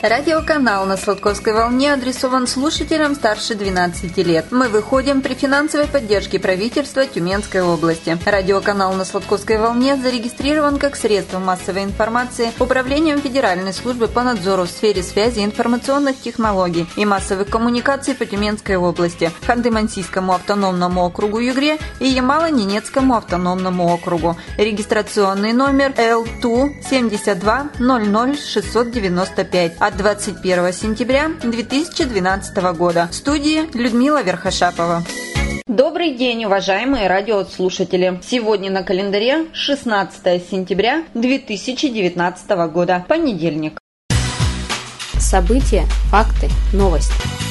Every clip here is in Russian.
Радиоканал на Сладковской волне адресован слушателям старше 12 лет. Мы выходим при финансовой поддержке правительства Тюменской области. Радиоканал на Сладковской волне зарегистрирован как средство массовой информации Управлением Федеральной службы по надзору в сфере связи, информационных технологий и массовых коммуникаций по Тюменской области, Ханты-Мансийскому автономному округу Югре и Ямало-Ненецкому автономному округу. Регистрационный номер L2 72 00 695 от 21 сентября 2012 года. В студии Людмила Верхошапова. Добрый день, уважаемые радиослушатели! Сегодня на календаре 16 сентября 2019 года, понедельник. События, факты, новости.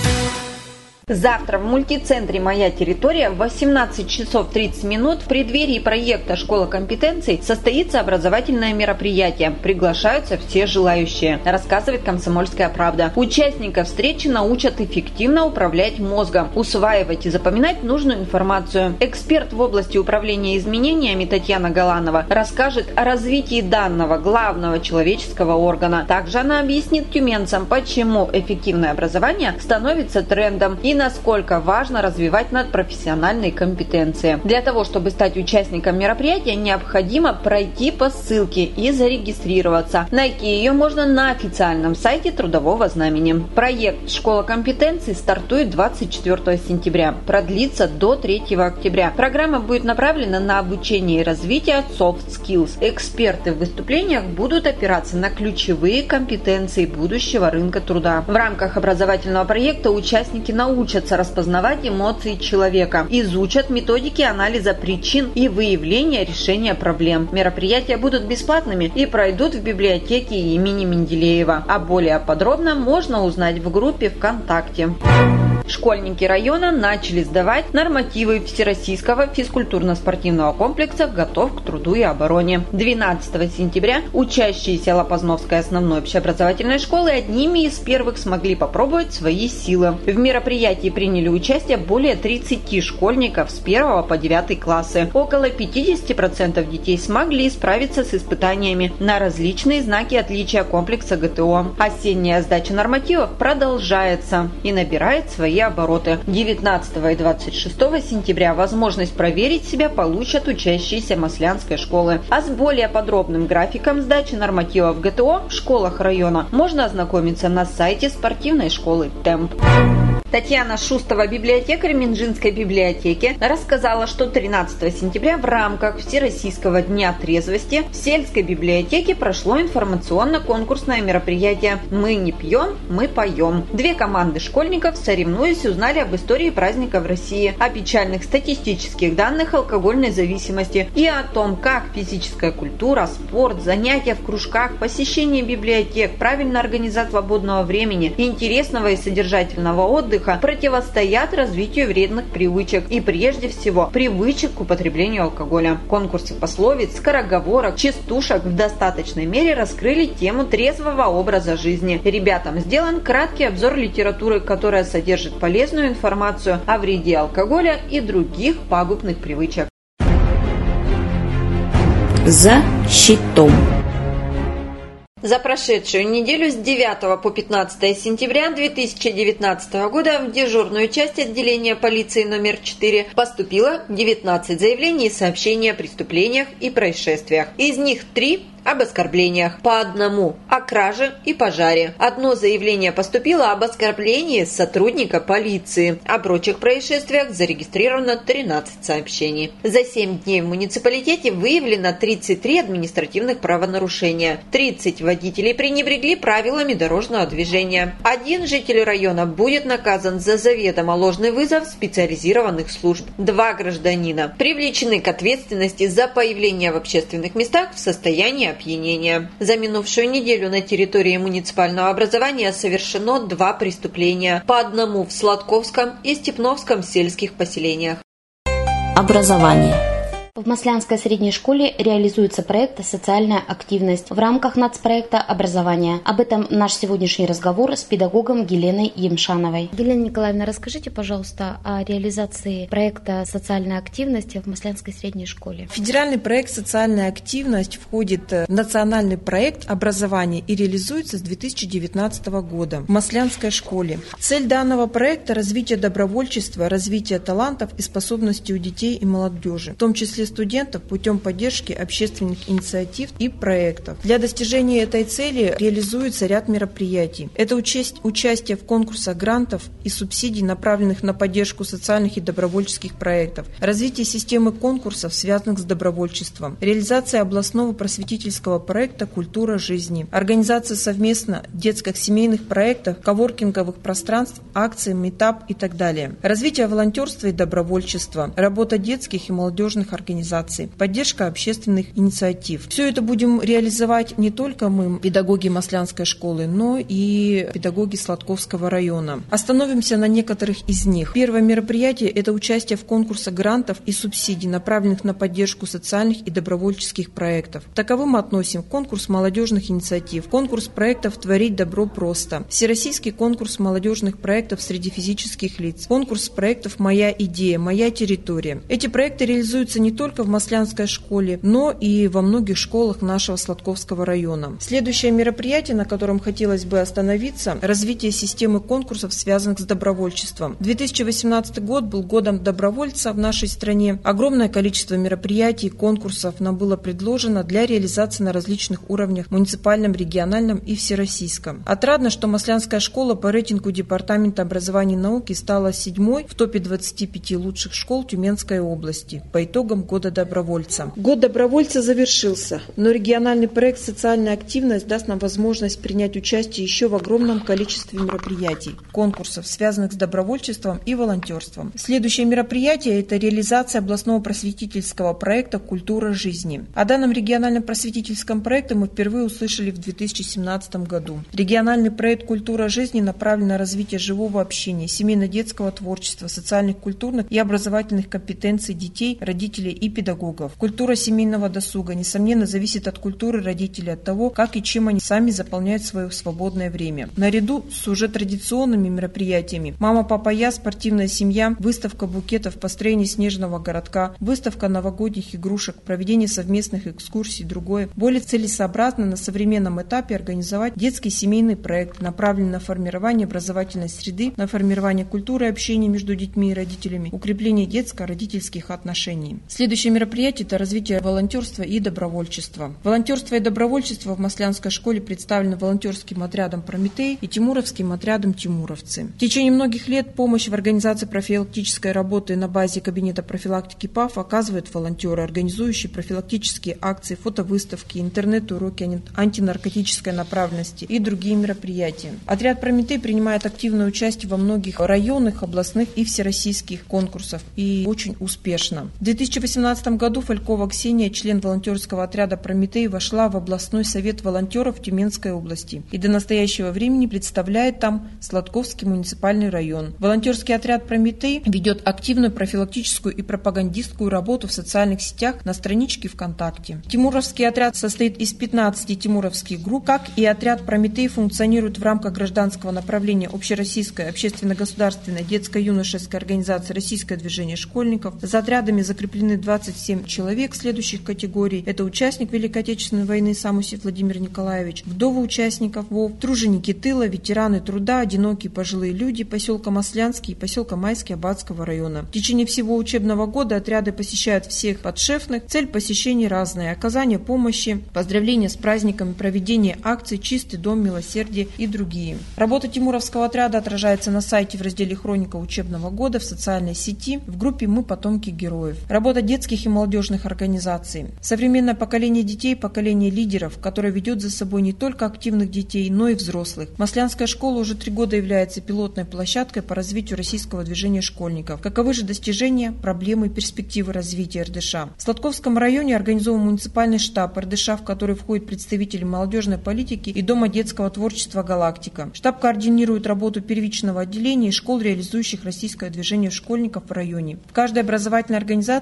Завтра в мультицентре «Моя территория» в 18 часов 30 минут в преддверии проекта «Школа компетенций» состоится образовательное мероприятие. Приглашаются все желающие, рассказывает «Комсомольская правда». Участников встречи научат эффективно управлять мозгом, усваивать и запоминать нужную информацию. Эксперт в области управления изменениями Татьяна Галанова расскажет о развитии данного главного человеческого органа. Также она объяснит тюменцам, почему эффективное образование становится трендом и насколько важно развивать надпрофессиональные компетенции. Для того, чтобы стать участником мероприятия, необходимо пройти по ссылке и зарегистрироваться. Найти ее можно на официальном сайте Трудового знамени. Проект «Школа компетенций» стартует 24 сентября, продлится до 3 октября. Программа будет направлена на обучение и развитие soft skills. Эксперты в выступлениях будут опираться на ключевые компетенции будущего рынка труда. В рамках образовательного проекта участники научатся распознавать эмоции человека, изучат методики анализа причин и выявления решения проблем. Мероприятия будут бесплатными и пройдут в библиотеке имени Менделеева. А более подробно можно узнать в группе ВКонтакте. Школьники района начали сдавать нормативы Всероссийского физкультурно-спортивного комплекса «Готов к труду и обороне». 12 сентября учащиеся Лопазновской основной общеобразовательной школы одними из первых смогли попробовать свои силы. В мероприятии приняли участие более 30 школьников с 1 по 9 классы. Около 50% детей смогли справиться с испытаниями на различные знаки отличия комплекса ГТО. Осенняя сдача нормативов продолжается и набирает свои обороты. 19 и 26 сентября возможность проверить себя получат учащиеся Маслянской школы. А с более подробным графиком сдачи нормативов ГТО в школах района можно ознакомиться на сайте спортивной школы «Темп». Татьяна Шустова, библиотекарь Минжинской библиотеки, рассказала, что 13 сентября в рамках Всероссийского дня трезвости в сельской библиотеке прошло информационно-конкурсное мероприятие «Мы не пьем, мы поем». Две команды школьников, соревнуясь, узнали об истории праздника в России, о печальных статистических данных алкогольной зависимости и о том, как физическая культура, спорт, занятия в кружках, посещение библиотек, правильная организация свободного времени, интересного и содержательного отдыха противостоят развитию вредных привычек и, прежде всего, привычек к употреблению алкоголя. Конкурсы пословиц, скороговорок, частушек в достаточной мере раскрыли тему трезвого образа жизни. Ребятам сделан краткий обзор литературы, которая содержит полезную информацию о вреде алкоголя и других пагубных привычек. За щитом. За прошедшую неделю с 9 по 15 сентября 2019 года в дежурную часть отделения полиции номер 4 поступило 19 заявлений и сообщений о преступлениях и происшествиях. Из них 3 об оскорблениях, по одному о краже и пожаре. Одно заявление поступило об оскорблении сотрудника полиции. О прочих происшествиях зарегистрировано 13 сообщений. За 7 дней в муниципалитете выявлено 33 административных правонарушения. 30 водителей пренебрегли правилами дорожного движения. 1 житель района будет наказан за заведомо ложный вызов специализированных служб. 2 гражданина привлечены к ответственности за появление в общественных местах в состоянии опьянения. За минувшую неделю на территории муниципального образования совершено 2 преступления, по одному в Сладковском и Степновском сельских поселениях. Образование. В Маслянской средней школе реализуется проект «Социальная активность» в рамках нацпроекта образования. Об этом наш сегодняшний разговор с педагогом Еленой Емшановой. Елена Николаевна, расскажите, пожалуйста, о реализации проекта «Социальная активность» в Маслянской средней школе. Федеральный проект «Социальная активность» входит в национальный проект образования и реализуется с 2019 года в Маслянской школе. Цель данного проекта – развитие добровольчества, развитие талантов и способностей у детей и молодежи, в том числе студентов, путем поддержки общественных инициатив и проектов. Для достижения этой цели реализуется ряд мероприятий. Это участие в конкурсах грантов и субсидий, направленных на поддержку социальных и добровольческих проектов, развитие системы конкурсов, связанных с добровольчеством, реализация областного просветительского проекта «Культура жизни», организация совместно детских семейных проектов, коворкинговых пространств, акций, митап и так далее, развитие волонтерства и добровольчества, работа детских и молодежных организаций, поддержка общественных инициатив. Все это будем реализовать не только мы, педагоги Маслянской школы, но и педагоги Сладковского района. Остановимся на некоторых из них. Первое мероприятие – это участие в конкурсах грантов и субсидий, направленных на поддержку социальных и добровольческих проектов. К таковым мы относим конкурс молодежных инициатив, конкурс проектов «Творить добро просто», всероссийский конкурс молодежных проектов среди физических лиц, конкурс проектов «Моя идея», «Моя территория». Эти проекты реализуются не только в Маслянской школе, но и во многих школах нашего Сладковского района. Следующее мероприятие, на котором хотелось бы остановиться – развитие системы конкурсов, связанных с добровольчеством. 2018 год был годом добровольца в нашей стране. Огромное количество мероприятий, конкурсов нам было предложено для реализации на различных уровнях – муниципальном, региональном и всероссийском. Отрадно, что Маслянская школа по рейтингу Департамента образования и науки стала 7-й в топе 25 лучших школ Тюменской области по итогам года добровольца. Год добровольца завершился, но региональный проект «Социальная активность» даст нам возможность принять участие еще в огромном количестве мероприятий, конкурсов, связанных с добровольчеством и волонтерством. Следующее мероприятие – это реализация областного просветительского проекта «Культура жизни». О данном региональном просветительском проекте мы впервые услышали в 2017 году. Региональный проект «Культура жизни» направлен на развитие живого общения, семейно-детского творчества, социальных, культурных и образовательных компетенций детей, родителей и педагогов. Культура семейного досуга, несомненно, зависит от культуры родителей, от того, как и чем они сами заполняют свое свободное время. Наряду с уже традиционными мероприятиями «Мама, папа, я», «Спортивная семья», выставка букетов, построение снежного городка, выставка новогодних игрушек, проведение совместных экскурсий и другое. Более целесообразно на современном этапе организовать детский семейный проект, направленный на формирование образовательной среды, на формирование культуры общения между детьми и родителями, укрепление детско-родительских отношений. Следующее мероприятие – это развитие волонтерства и добровольчества. Волонтерство и добровольчество в Маслянской школе представлены волонтерским отрядом «Прометей» и тимуровским отрядом «Тимуровцы». В течение многих лет помощь в организации профилактической работы на базе кабинета профилактики ПАФ оказывают волонтеры, организующие профилактические акции, фотовыставки, интернет-уроки антинаркотической направленности и другие мероприятия. Отряд «Прометей» принимает активное участие во многих районных, областных и всероссийских конкурсах и очень успешно. В 2018 году Фалькова Ксения, член волонтерского отряда «Прометей», вошла в областной совет волонтеров Тюменской области и до настоящего времени представляет там Сладковский муниципальный район. Волонтерский отряд «Прометей» ведет активную профилактическую и пропагандистскую работу в социальных сетях на страничке ВКонтакте. Тимуровский отряд состоит из 15 тимуровских групп, как и отряд «Прометей» функционирует в рамках гражданского направления общероссийской общественно-государственной детско-юношеской организации «Российское движение школьников». За отрядами закреплены 27 человек следующих категорий. Это участник Великой Отечественной войны Самусев Владимир Николаевич, вдовы участников ВОВ, труженики тыла, ветераны труда, одинокие пожилые люди поселка Маслянский и поселка Майский Аббатского района. В течение всего учебного года отряды посещают всех подшефных. Цель посещений разная: оказание помощи, поздравления с праздниками, проведение акций «Чистый дом», «Милосердие» и другие. Работа Тимуровского отряда отражается на сайте в разделе «Хроника учебного года», в социальной сети, в группе «Мы потомки героев». Работа детских и молодежных организаций. Современное поколение детей – поколение лидеров, которое ведет за собой не только активных детей, но и взрослых. Маслянская школа уже 3 года является пилотной площадкой по развитию российского движения школьников. Каковы же достижения, проблемы и перспективы развития РДШ? В Сладковском районе организован муниципальный штаб РДШ, в который входят представители молодежной политики и Дома детского творчества «Галактика». Штаб координирует работу первичного отделения и школ, реализующих российское движение школьников в районе. В каждой образовательной организации своя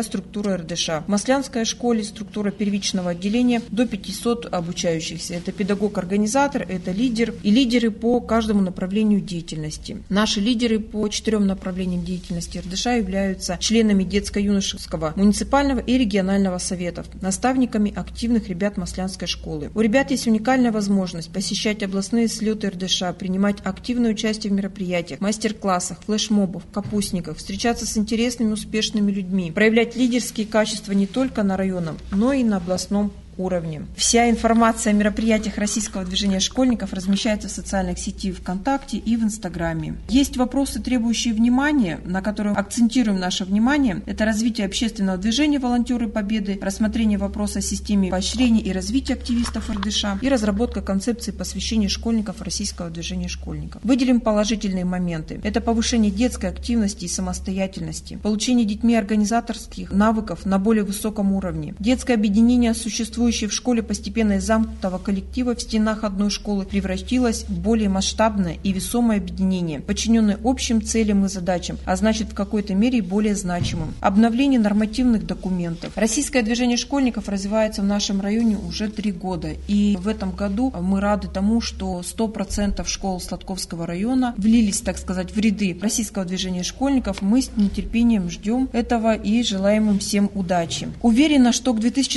своя структура РДШ. В Маслянской школе структура первичного отделения до 500 обучающихся. Это педагог-организатор, это лидер и лидеры по каждому направлению деятельности. Наши лидеры по 4 направлениям деятельности РДШ являются членами детско-юношеского, муниципального и регионального советов, наставниками активных ребят Маслянской школы. У ребят есть уникальная возможность посещать областные слеты РДШ, принимать активное участие в мероприятиях, мастер-классах, флешмобах, капустниках, встречаться с интересными, успешными людьми, проявлять лидерские качества не только на районном, но и на областном уровне. Вся информация о мероприятиях Российского движения школьников размещается в социальных сетях ВКонтакте и в Инстаграме. Есть вопросы, требующие внимания, на которые акцентируем наше внимание. Это развитие общественного движения «Волонтеры Победы», рассмотрение вопроса о системе поощрения и развития активистов РДШ и разработка концепции посвящения школьников Российского движения школьников. Выделим положительные моменты. Это повышение детской активности и самостоятельности, получение детьми организаторских навыков на более высоком уровне, детское объединение существует в школе постепенно из замкнутого коллектива в стенах одной школы превратилось в более масштабное и весомое объединение, подчиненное общим целям и задачам, а значит в какой-то мере и более значимым. Обновление нормативных документов. Российское движение школьников развивается в нашем районе уже 3 года. И в этом году мы рады тому, что 100% школ Сладковского района влились, так сказать, в ряды Российского движения школьников. Мы с нетерпением ждем этого и желаем им всем удачи. Уверена, что к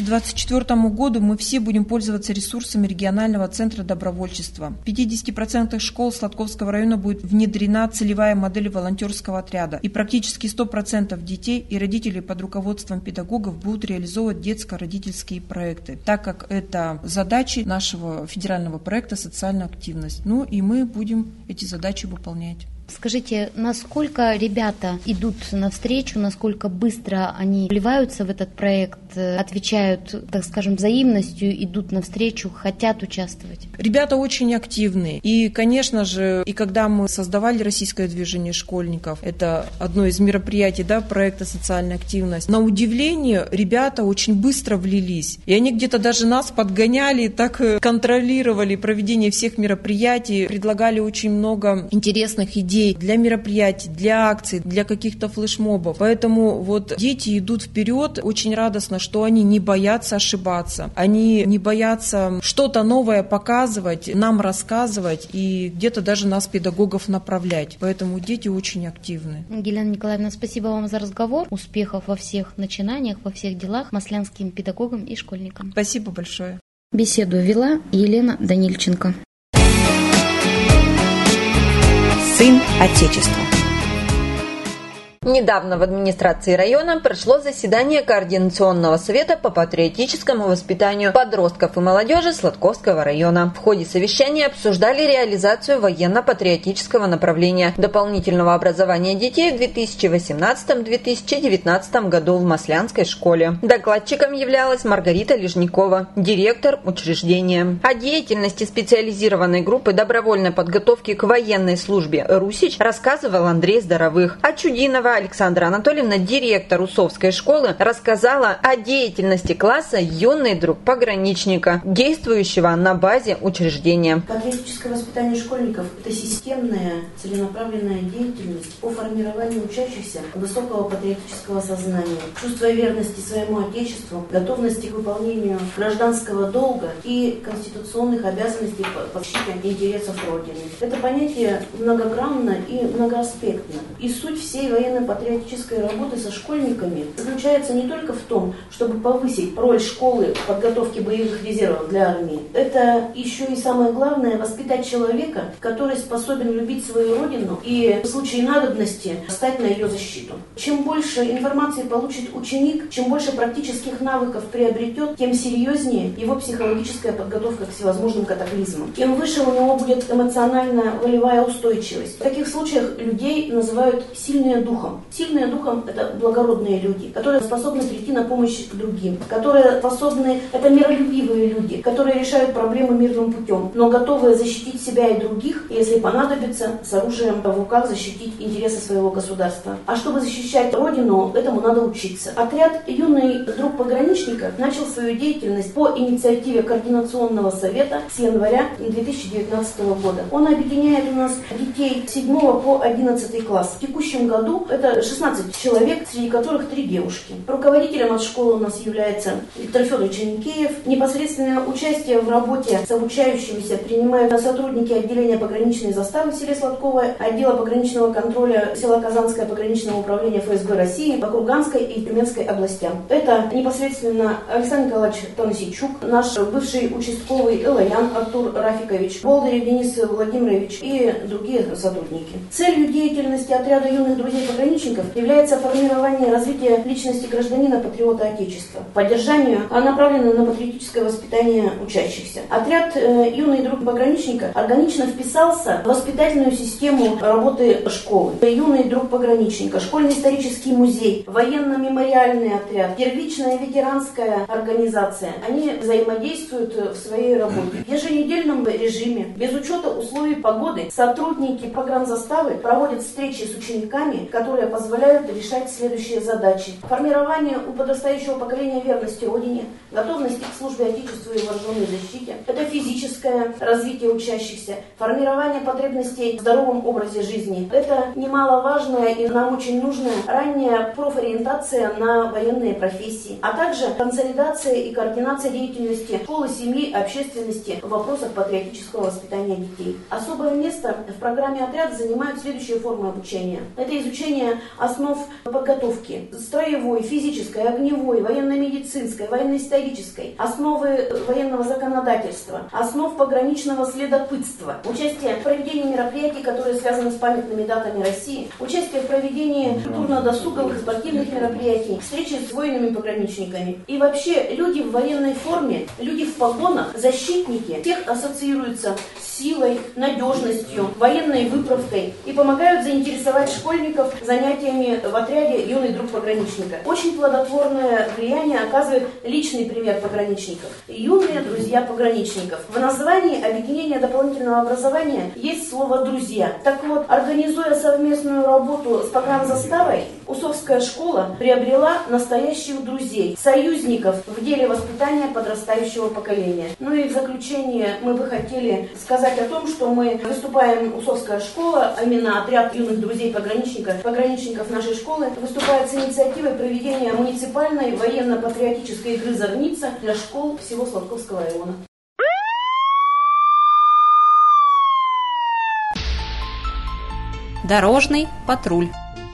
2024 году мы все будем пользоваться ресурсами регионального центра добровольчества. В 50% школ Сладковского района будет внедрена целевая модель волонтерского отряда, и практически 100% детей и родителей под руководством педагогов будут реализовывать детско-родительские проекты, так как это задачи нашего федерального проекта «Социальная активность». Ну и мы будем эти задачи выполнять. Скажите, насколько ребята идут навстречу, насколько быстро они вливаются в этот проект, отвечают, так скажем, взаимностью, идут навстречу, хотят участвовать? Ребята очень активные. И, конечно же, и когда мы создавали Российское движение школьников, это одно из мероприятий, проекта «Социальная активность», на удивление ребята очень быстро влились. И они где-то даже нас подгоняли, так контролировали проведение всех мероприятий, предлагали очень много интересных идей для мероприятий, для акций, для каких-то флешмобов. Поэтому вот дети идут вперед. Очень радостно, что они не боятся ошибаться. Они не боятся что-то новое показывать, нам рассказывать и где-то даже нас, педагогов, направлять. Поэтому дети очень активны. Елена Николаевна, спасибо вам за разговор. Успехов во всех начинаниях, во всех делах маслянским педагогам и школьникам. Спасибо большое. Беседу вела Елена Данильченко. Сын Отечества. Недавно в администрации района прошло заседание Координационного совета по патриотическому воспитанию подростков и молодежи Сладковского района. В ходе совещания обсуждали реализацию военно-патриотического направления дополнительного образования детей в 2018-2019 году в Маслянской школе. Докладчиком являлась Маргарита Лежникова, директор учреждения. О деятельности специализированной группы добровольной подготовки к военной службе «Русич» рассказывал Андрей Здоровых. А Чудинова Александра Анатольевна, директор Усовской школы, рассказала о деятельности класса «Юный друг пограничника», действующего на базе учреждения. Патриотическое воспитание школьников – это системная, целенаправленная деятельность по формированию учащихся высокого патриотического сознания, чувства верности своему Отечеству, готовности к выполнению гражданского долга и конституционных обязанностей по защите интересов Родины. Это понятие многогранно и многоаспектно. И суть всей военно-патриотической работы со школьниками заключается не только в том, чтобы повысить роль школы в подготовке боевых резервов для армии. Это еще и самое главное – воспитать человека, который способен любить свою родину и в случае надобности встать на ее защиту. Чем больше информации получит ученик, чем больше практических навыков приобретет, тем серьезнее его психологическая подготовка к всевозможным катаклизмам. Тем выше у него будет эмоционально-волевая устойчивость. В таких случаях людей называют сильные духом. Сильные духом – это благородные люди, которые способны прийти на помощь к другим, которые способны – это миролюбивые люди, которые решают проблемы мирным путем, но готовы защитить себя и других, если понадобится, с оружием в руках защитить интересы своего государства. А чтобы защищать Родину, этому надо учиться. Отряд «Юный друг пограничника» начал свою деятельность по инициативе Координационного совета с января 2019 года. Он объединяет у нас детей с 7 по 11 класс. В текущем году Это 16 человек, среди которых 3 девушки. Руководителем от школы у нас является Виктор Федорович Никеев. Непосредственное участие в работе с обучающимися принимают сотрудники отделения пограничной заставы в селе Сладковое, отдела пограничного контроля села Казанское пограничного управления ФСБ России по Курганской и Тюменской областям. Это непосредственно Александр Николаевич Танасичук, наш бывший участковый Элаян Артур Рафикович, Болдырев Денис Владимирович и другие сотрудники. Целью деятельности отряда юных друзей-пограничников является формирование и развитие личности гражданина-патриота Отечества. Поддержанию направлено на патриотическое воспитание учащихся. Отряд «Юный друг пограничника» органично вписался в воспитательную систему работы школы. «Юный друг пограничника», школьный исторический музей, военно-мемориальный отряд, первичная ветеранская организация. Они взаимодействуют в своей работе. В еженедельном режиме, без учета условий погоды, сотрудники погранзаставы проводят встречи с учениками, которые позволяют решать следующие задачи. Формирование у подрастающего поколения верности Родине, готовности к службе Отечеству и вооруженной защите. Это физическое развитие учащихся, формирование потребностей в здоровом образе жизни. Это немаловажная и нам очень нужная ранняя профориентация на военные профессии, а также консолидация и координация деятельности школы, семьи, общественности в вопросах патриотического воспитания детей. Особое место в программе отряда занимают следующие формы обучения. Это изучение основ подготовки строевой, физической, огневой, военно-медицинской, военно-исторической, основы военного законодательства, основ пограничного следопытства, участие в проведении мероприятий, которые связаны с памятными датами России, участие в проведении культурно-досуговых и спортивных мероприятий, встречи с воинами-пограничниками. И вообще люди в военной форме, люди в погонах, защитники, всех ассоциируются с силой, надежностью, военной выправкой и помогают заинтересовать школьников занятиями в отряде «Юный друг пограничника». Очень плодотворное влияние оказывает личный пример пограничников. Юные друзья пограничников. В названии объединения дополнительного образования есть слово «друзья». Так вот, организуя совместную работу с погранзаставой, Усовская школа приобрела настоящих друзей, союзников в деле воспитания подрастающего поколения. Ну и в заключение мы бы хотели сказать о том, что мы выступаем, Усовская школа, а именно отряд юных друзей пограничников нашей школы, выступает с инициативой проведения муниципальной военно-патриотической игры «Зорница» для школ всего Сладковского района. Дорожный патруль.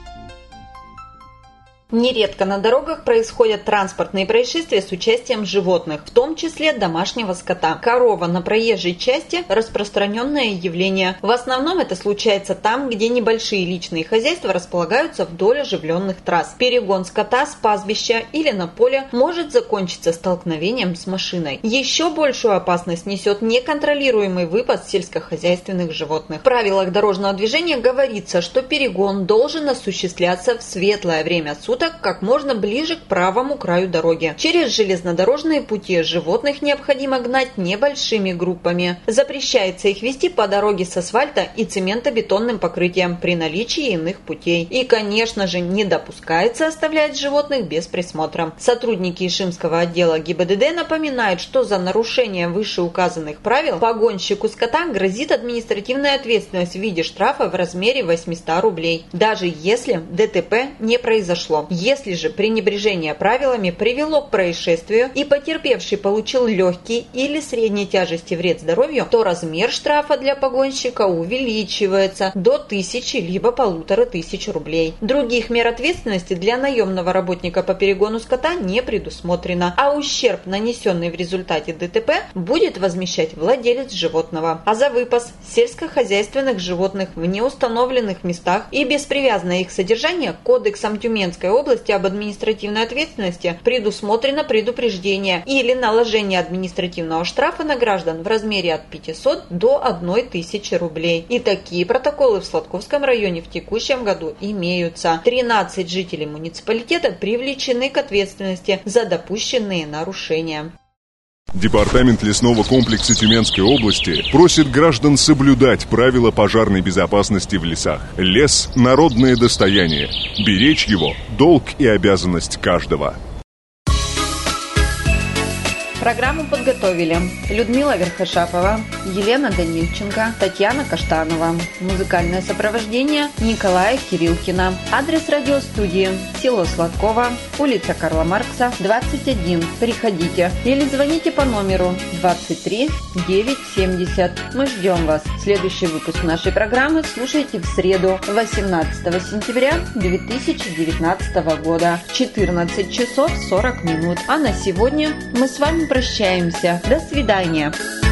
Нередко на дорогах происходят транспортные происшествия с участием животных, в том числе домашнего скота. Корова на проезжей части – распространенное явление. В основном это случается там, где небольшие личные хозяйства располагаются вдоль оживленных трасс. Перегон скота с пастбища или на поле может закончиться столкновением с машиной. Еще большую опасность несет неконтролируемый выпас сельскохозяйственных животных. В правилах дорожного движения говорится, что перегон должен осуществляться в светлое время суток, как можно ближе к правому краю дороги. Через железнодорожные пути животных необходимо гнать небольшими группами. Запрещается их вести по дороге с асфальта и цементобетонным покрытием при наличии иных путей. И, конечно же, не допускается оставлять животных без присмотра. Сотрудники Ишимского отдела ГИБДД напоминают, что за нарушение вышеуказанных правил погонщику скота грозит административная ответственность в виде штрафа в размере 800 рублей, даже если ДТП не произошло. Если же пренебрежение правилами привело к происшествию и потерпевший получил легкий или средней тяжести вред здоровью, то размер штрафа для погонщика увеличивается до 1000 либо 1500 рублей. Других мер ответственности для наемного работника по перегону скота не предусмотрено, а ущерб, нанесенный в результате ДТП, будет возмещать владелец животного. А за выпас сельскохозяйственных животных в неустановленных местах и без привязанного их содержания Кодексом Тюменской области об административной ответственности предусмотрено предупреждение или наложение административного штрафа на граждан в размере от 500 до 1000 рублей. И такие протоколы в Сладковском районе в текущем году имеются. 13 жителей муниципалитета привлечены к ответственности за допущенные нарушения. Департамент лесного комплекса Тюменской области просит граждан соблюдать правила пожарной безопасности в лесах. Лес – народное достояние. Беречь его – долг и обязанность каждого. Программу подготовили Людмила Верхошапова, Елена Данильченко, Татьяна Каштанова. Музыкальное сопровождение Николая Кириллкина. Адрес радиостудии: село Сладково, улица Карла Маркса, 21. Приходите или звоните по номеру 23 970. Мы ждем вас. Следующий выпуск нашей программы слушайте в среду, 18 сентября 2019 года, 14 часов 40 минут. А на сегодня мы с вами прощаемся. До свидания.